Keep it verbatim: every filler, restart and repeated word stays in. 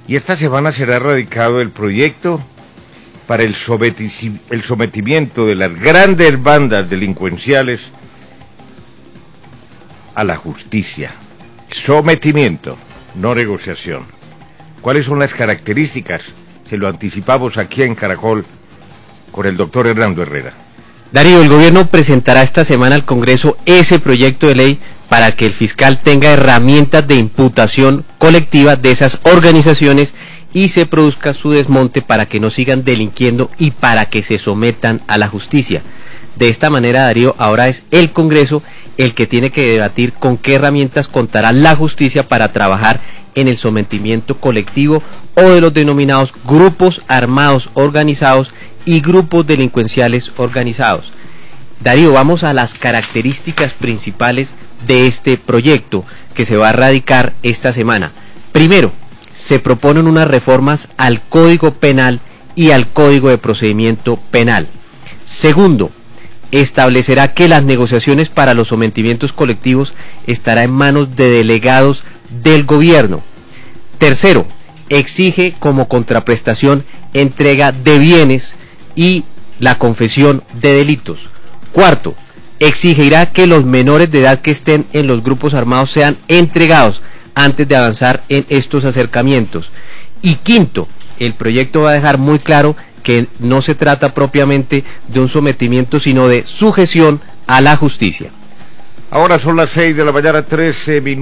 Y esta semana será radicado el proyecto para el, someti- el sometimiento de las grandes bandas delincuenciales a la justicia. Sometimiento, no negociación. ¿Cuáles son las características? Se lo anticipamos aquí en Caracol con el doctor Hernando Herrera. Darío, el gobierno presentará esta semana al Congreso ese proyecto de ley para que el fiscal tenga herramientas de imputación colectiva de esas organizaciones y se produzca su desmonte para que no sigan delinquiendo y para que se sometan a la justicia. De esta manera, Darío, ahora es el Congreso el que tiene que debatir con qué herramientas contará la justicia para trabajar en el sometimiento colectivo o de los denominados grupos armados organizados y grupos delincuenciales organizados. Darío, vamos a las características principales de este proyecto que se va a radicar esta semana. Primero, se proponen unas reformas al Código Penal y al Código de Procedimiento Penal. Segundo, establecerá que las negociaciones para los sometimientos colectivos estará en manos de delegados del gobierno. Tercero, exige como contraprestación entrega de bienes y la confesión de delitos. Cuarto, exigirá que los menores de edad que estén en los grupos armados sean entregados antes de avanzar en estos acercamientos. Y quinto, el proyecto va a dejar muy claro que no se trata propiamente de un sometimiento, sino de sujeción a la justicia. Ahora son las seis de la mañana, trece minutos.